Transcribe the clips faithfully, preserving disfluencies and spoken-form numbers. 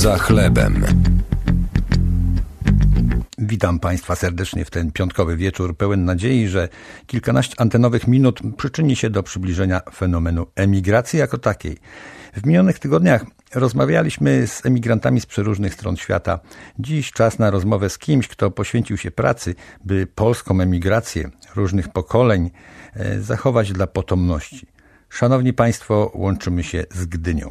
Za chlebem. Witam Państwa serdecznie w ten piątkowy wieczór, pełen nadziei, że kilkanaście antenowych minut przyczyni się do przybliżenia fenomenu emigracji jako takiej. W minionych tygodniach rozmawialiśmy z emigrantami z przeróżnych stron świata. Dziś czas na rozmowę z kimś, kto poświęcił się pracy, by polską emigrację różnych pokoleń zachować dla potomności. Szanowni Państwo, łączymy się z Gdynią.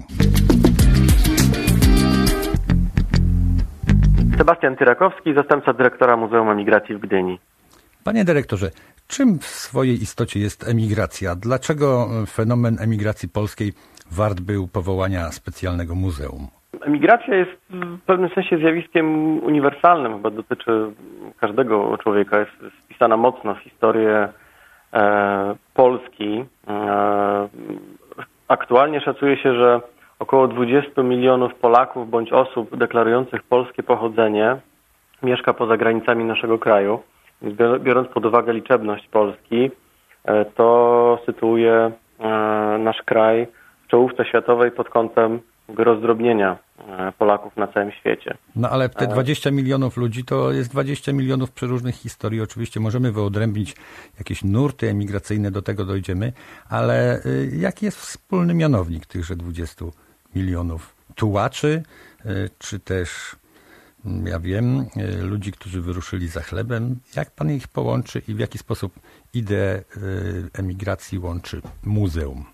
Sebastian Tyrakowski, zastępca dyrektora Muzeum Emigracji w Gdyni. Panie dyrektorze, czym w swojej istocie jest emigracja? Dlaczego fenomen emigracji polskiej wart był powołania specjalnego muzeum? Emigracja jest w pewnym sensie zjawiskiem uniwersalnym, chyba dotyczy każdego człowieka. Jest wpisana mocno w historię e, Polski. E, aktualnie szacuje się, że około dwadzieścia milionów Polaków bądź osób deklarujących polskie pochodzenie mieszka poza granicami naszego kraju. Biorąc pod uwagę liczebność Polski, to sytuuje nasz kraj w czołówce światowej pod kątem rozdrobnienia Polaków na całym świecie. No ale te dwadzieścia milionów ludzi to jest dwadzieścia milionów przeróżnych historii. Oczywiście możemy wyodrębnić jakieś nurty emigracyjne, do tego dojdziemy, ale jaki jest wspólny mianownik tychże dwudziestu milionów tułaczy, czy też, ja wiem, ludzi, którzy wyruszyli za chlebem? Jak pan ich połączy i w jaki sposób ideę emigracji łączy muzeum?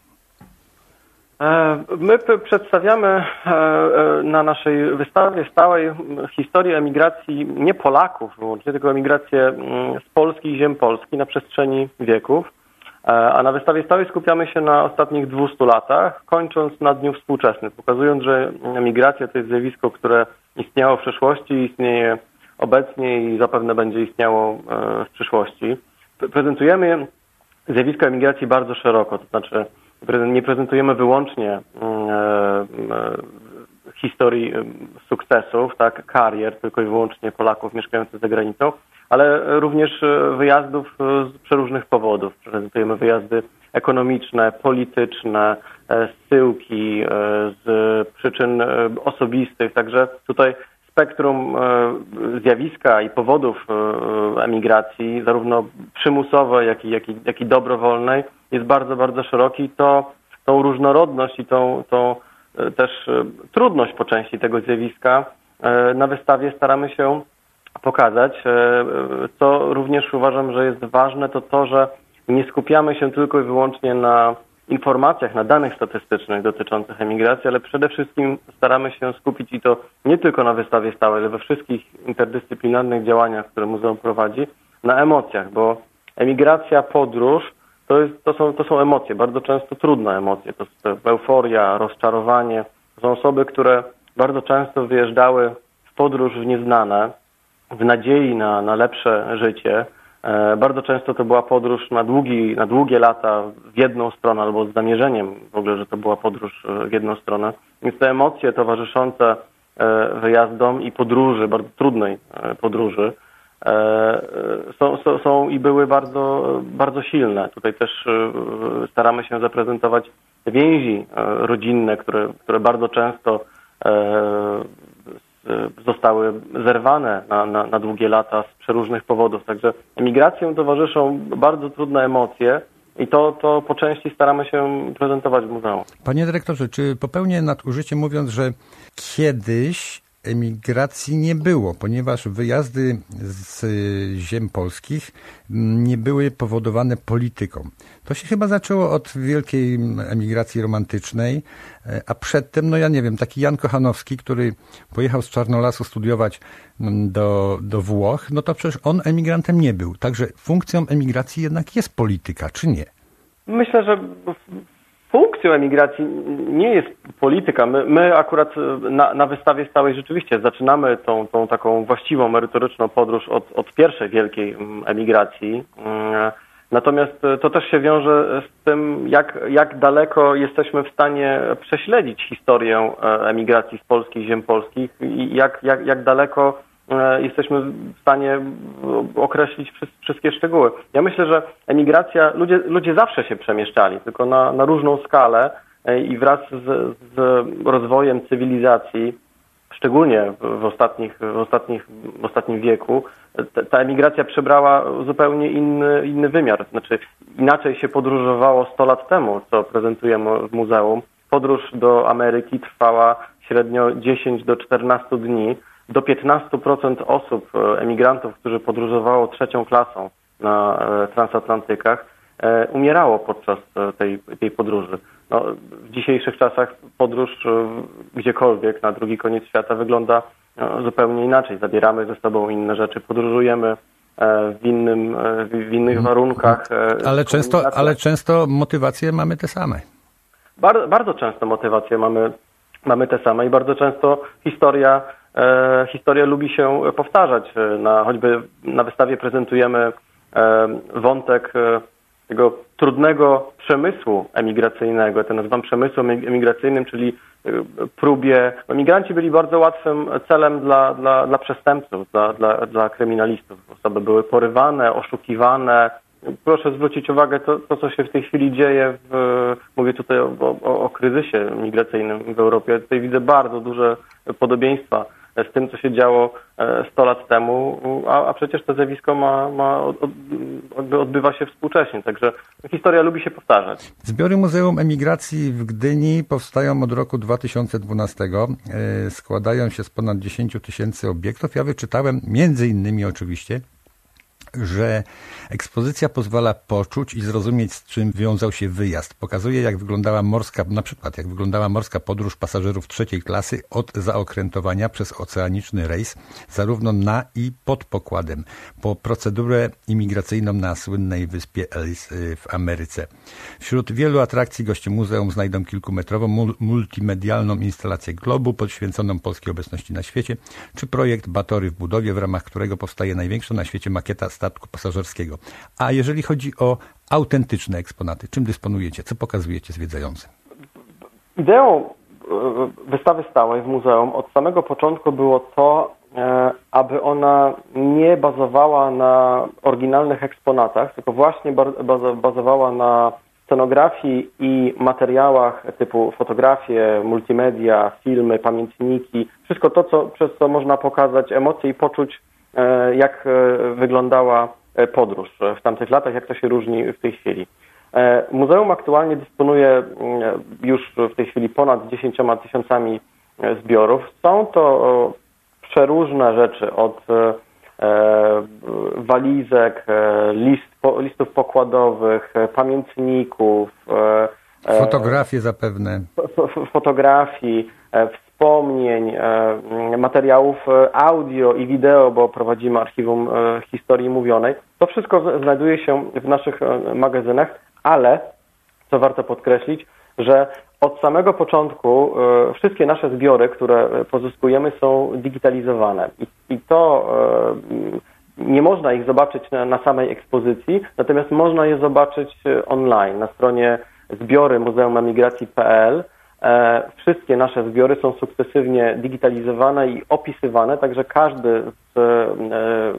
My przedstawiamy na naszej wystawie stałej historię emigracji nie Polaków wyłącznie, tylko emigrację z Polski i ziem Polski na przestrzeni wieków. A na wystawie stałej skupiamy się na ostatnich dwustu latach, kończąc na dniu współczesnym, pokazując, że emigracja to jest zjawisko, które istniało w przeszłości, istnieje obecnie i zapewne będzie istniało w przyszłości. Prezentujemy zjawisko emigracji bardzo szeroko, to znaczy nie prezentujemy wyłącznie historii sukcesów, tak, karier tylko i wyłącznie Polaków mieszkających za granicą, ale również wyjazdów z przeróżnych powodów. Prezentujemy wyjazdy ekonomiczne, polityczne, zsyłki z przyczyn osobistych. Także tutaj spektrum zjawiska i powodów emigracji, zarówno przymusowej, jak i, jak i, jak i dobrowolnej, jest bardzo, bardzo szeroki. I to, tą różnorodność i tą, tą też trudność po części tego zjawiska na wystawie staramy się pokazać. Co również uważam, że jest ważne, to to, że nie skupiamy się tylko i wyłącznie na informacjach, na danych statystycznych dotyczących emigracji, ale przede wszystkim staramy się skupić i to nie tylko na wystawie stałej, ale we wszystkich interdyscyplinarnych działaniach, które muzeum prowadzi, na emocjach, bo emigracja, podróż to, jest, to, są, to są emocje, bardzo często trudne emocje. To jest euforia, rozczarowanie. To są osoby, które bardzo często wyjeżdżały w podróż w nieznane, w nadziei na, na lepsze życie. E, bardzo często to była podróż na, długi, na długie lata w jedną stronę albo z zamierzeniem w ogóle, że to była podróż w jedną stronę. Więc te emocje towarzyszące e, wyjazdom i podróży, bardzo trudnej e, podróży, e, są, są, są i były bardzo, bardzo silne. Tutaj też e, staramy się zaprezentować więzi e, rodzinne, które, które bardzo często e, zostały zerwane na, na, na długie lata z przeróżnych powodów. Także emigracją towarzyszą bardzo trudne emocje i to, to po części staramy się prezentować w muzeum. Panie dyrektorze, czy popełnię nadużycie mówiąc, że kiedyś emigracji nie było, ponieważ wyjazdy z ziem polskich nie były powodowane polityką. To się chyba zaczęło od wielkiej emigracji romantycznej, a przedtem, no ja nie wiem, taki Jan Kochanowski, który pojechał z Czarnolasu studiować do, do Włoch, no to przecież on emigrantem nie był. Także funkcją emigracji jednak jest polityka, czy nie? Myślę, że funkcją emigracji nie jest polityka. My, my akurat na, na wystawie stałej rzeczywiście zaczynamy tą, tą taką właściwą, merytoryczną podróż od, od pierwszej wielkiej emigracji. Natomiast to też się wiąże z tym, jak, jak daleko jesteśmy w stanie prześledzić historię emigracji z Polski, ziem polskich i jak, jak, jak daleko jesteśmy w stanie określić wszystkie szczegóły. Ja myślę, że emigracja, ludzie, ludzie zawsze się przemieszczali, tylko na, na różną skalę i wraz z, z rozwojem cywilizacji szczególnie w ostatnich, w ostatnich, w ostatnim wieku, ta emigracja przybrała zupełnie inny, inny wymiar. Znaczy inaczej się podróżowało sto lat temu, co prezentujemy w muzeum. Podróż do Ameryki trwała średnio dziesięć do czternastu dni. Do piętnaście procent osób, emigrantów, którzy podróżowało trzecią klasą na transatlantykach, umierało podczas tej, tej podróży. No, w dzisiejszych czasach podróż gdziekolwiek na drugi koniec świata wygląda zupełnie inaczej. Zabieramy ze sobą inne rzeczy, podróżujemy w, innym, w innych warunkach. Ale często, ale często motywacje mamy te same. Bardzo, bardzo często motywacje mamy, mamy te same i bardzo często historia, e, historia lubi się powtarzać. Na, choćby na wystawie prezentujemy e, wątek e, tego trudnego przemysłu emigracyjnego. To nazywam przemysłem emigracyjnym, czyli próbie... Emigranci byli bardzo łatwym celem dla, dla, dla przestępców, dla, dla, dla kryminalistów. Osoby były porywane, oszukiwane. Proszę zwrócić uwagę, to, to co się w tej chwili dzieje, w, mówię tutaj o, o, o kryzysie migracyjnym w Europie. Tutaj widzę bardzo duże podobieństwa z tym, co się działo sto lat temu, a, a przecież to zjawisko ma, ma od, od, odbywa się współcześnie, także historia lubi się powtarzać. Zbiory Muzeum Emigracji w Gdyni powstają od roku dwa tysiące dwunastego, e, składają się z ponad dziesięć tysięcy obiektów. Ja wyczytałem między innymi oczywiście, że ekspozycja pozwala poczuć i zrozumieć, z czym wiązał się wyjazd. Pokazuje, jak wyglądała morska, na przykład jak wyglądała morska podróż pasażerów trzeciej klasy od zaokrętowania przez oceaniczny rejs, zarówno na i pod pokładem, po procedurę imigracyjną na słynnej wyspie Ellis w Ameryce. Wśród wielu atrakcji goście muzeum znajdą kilkumetrową multimedialną instalację globu poświęconą polskiej obecności na świecie, czy projekt Batory w budowie, w ramach którego powstaje największa na świecie makieta statku pasażerskiego. A jeżeli chodzi o autentyczne eksponaty, czym dysponujecie? Co pokazujecie zwiedzającym? Ideą wystawy stałej w muzeum od samego początku było to, aby ona nie bazowała na oryginalnych eksponatach, tylko właśnie bazowała na scenografii i materiałach typu fotografie, multimedia, filmy, pamiętniki, wszystko to, co, przez co można pokazać emocje i poczuć, jak wyglądała podróż w tamtych latach, jak to się różni w tej chwili. Muzeum aktualnie dysponuje już w tej chwili ponad dziesięcioma tysiącami zbiorów. Są to przeróżne rzeczy, od walizek, list, listów pokładowych, pamiętników, fotografie zapewne, fotografii, wspomnień, materiałów audio i wideo, bo prowadzimy archiwum historii mówionej. To wszystko znajduje się w naszych magazynach, ale, co warto podkreślić, że od samego początku wszystkie nasze zbiory, które pozyskujemy, są digitalizowane. I, i to nie można ich zobaczyć na, na samej ekspozycji, natomiast można je zobaczyć online na stronie zbiory muzeum emigracji kropka p l. Wszystkie nasze zbiory są sukcesywnie digitalizowane i opisywane, także każdy z, e,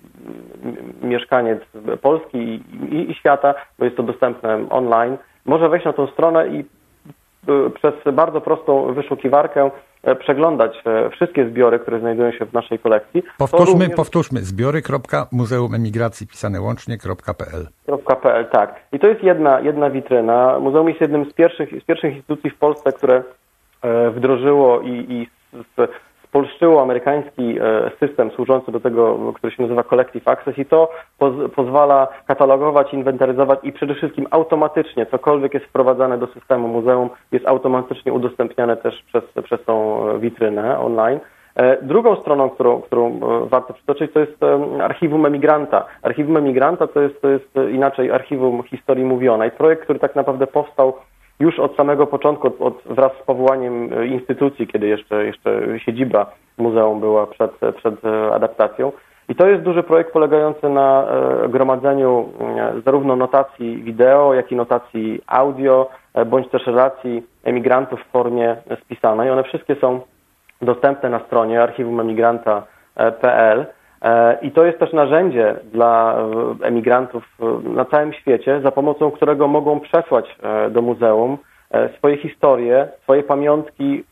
mieszkaniec Polski i, i, i świata, bo jest to dostępne online, może wejść na tą stronę i e, przez bardzo prostą wyszukiwarkę e, przeglądać e, wszystkie zbiory, które znajdują się w naszej kolekcji. Powtórzmy, również... powtórzmy. zbiory kropka muzeum emigracji pisane łącznie kropka p l. .pl, tak. I to jest jedna, jedna witryna. Muzeum jest jednym z pierwszych, z pierwszych instytucji w Polsce, które e, wdrożyło i, i z, spolszczyło amerykański e, system służący do tego, który się nazywa Collective Access i to poz, pozwala katalogować, inwentaryzować i przede wszystkim automatycznie cokolwiek jest wprowadzane do systemu muzeum jest automatycznie udostępniane też przez, przez tą witrynę online. Drugą stroną, którą, którą warto przytoczyć, to jest archiwum emigranta. Archiwum emigranta to jest, to jest inaczej archiwum historii mówionej. Projekt, który tak naprawdę powstał już od samego początku, od, od, wraz z powołaniem instytucji, kiedy jeszcze, jeszcze siedziba muzeum była przed, przed adaptacją. I to jest duży projekt polegający na gromadzeniu zarówno notacji wideo, jak i notacji audio, bądź też relacji emigrantów w formie spisanej. One wszystkie są dostępne na stronie archiwum emigranta kropka p l i to jest też narzędzie dla emigrantów na całym świecie, za pomocą którego mogą przesłać do muzeum swoje historie, swoje pamiątki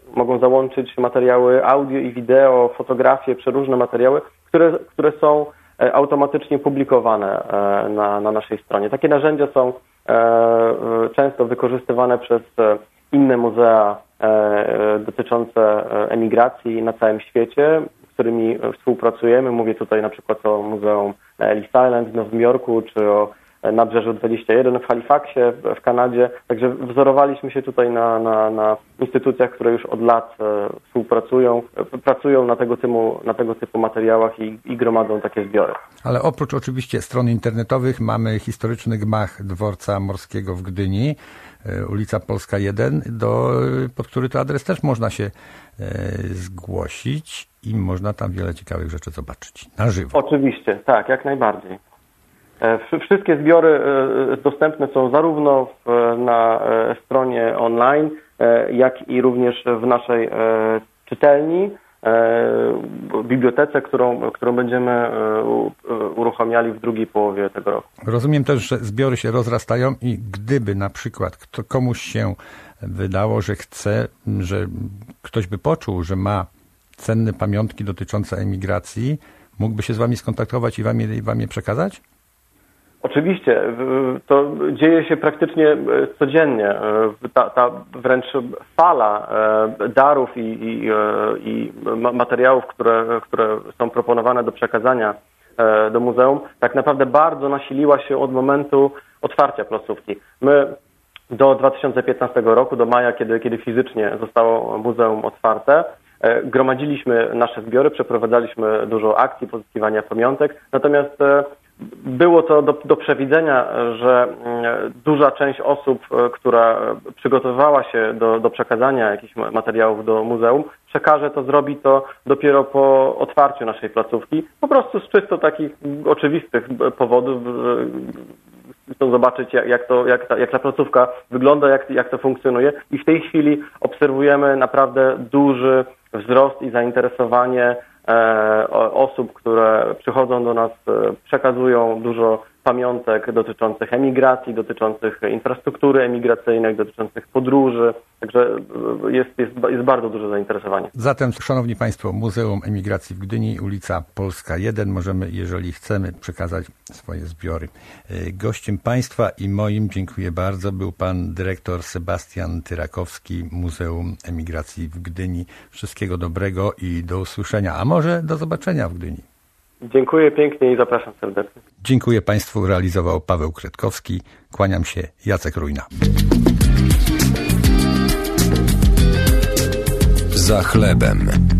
mogą załączyć materiały audio i wideo, fotografie, przeróżne materiały, które, które są automatycznie publikowane na, na naszej stronie. Takie narzędzia są często wykorzystywane przez inne muzea dotyczące emigracji na całym świecie, z którymi współpracujemy. Mówię tutaj na przykład o Muzeum Ellis Island w Nowym Jorku, czy o Nabrzeżu dwadzieścia jeden w Halifaxie w Kanadzie. Także wzorowaliśmy się tutaj na, na, na instytucjach, które już od lat współpracują, pracują na tego typu, na tego typu materiałach i, i gromadzą takie zbiory. Ale oprócz oczywiście stron internetowych mamy historyczny gmach Dworca Morskiego w Gdyni, ulica Polska jeden, do, pod który to adres też można się e, zgłosić i można tam wiele ciekawych rzeczy zobaczyć na żywo. Oczywiście, tak, jak najbardziej. Wszystkie zbiory dostępne są zarówno w, na stronie online, jak i również w naszej czytelni, bibliotece, którą, którą będziemy uruchamiali w drugiej połowie tego roku. Rozumiem też, że zbiory się rozrastają i gdyby na przykład kto, komuś się wydało, że chce, że ktoś by poczuł, że ma cenne pamiątki dotyczące emigracji, mógłby się z wami skontaktować i wam je, wam je przekazać? Oczywiście, to dzieje się praktycznie codziennie. Ta, ta wręcz fala darów i, i, i materiałów, które, które są proponowane do przekazania do muzeum, tak naprawdę bardzo nasiliła się od momentu otwarcia placówki. My do dwa tysiące piętnastego roku, do maja, kiedy, kiedy fizycznie zostało muzeum otwarte, gromadziliśmy nasze zbiory, przeprowadzaliśmy dużo akcji pozyskiwania pamiątek, natomiast było to do, do przewidzenia, że duża część osób, która przygotowywała się do, do przekazania jakichś materiałów do muzeum, przekaże to, zrobi to dopiero po otwarciu naszej placówki. Po prostu z czysto takich oczywistych powodów. Chcą zobaczyć, jak, jak, to, jak, ta, jak ta placówka wygląda, jak, jak to funkcjonuje. I w tej chwili obserwujemy naprawdę duży wzrost i zainteresowanie osób, które przychodzą do nas, przekazują dużo pamiątek dotyczących emigracji, dotyczących infrastruktury emigracyjnej, dotyczących podróży. Także jest, jest, jest bardzo duże zainteresowanie. Zatem, szanowni państwo, Muzeum Emigracji w Gdyni, ulica Polska jeden. Możemy, jeżeli chcemy, przekazać swoje zbiory. Gościem państwa i moim, dziękuję bardzo, był pan dyrektor Sebastian Tyrakowski, Muzeum Emigracji w Gdyni. Wszystkiego dobrego i do usłyszenia, a może do zobaczenia w Gdyni. Dziękuję pięknie i zapraszam serdecznie. Dziękuję państwu. Realizował Paweł Kretkowski. Kłaniam się, Jacek Rujna. Za chlebem.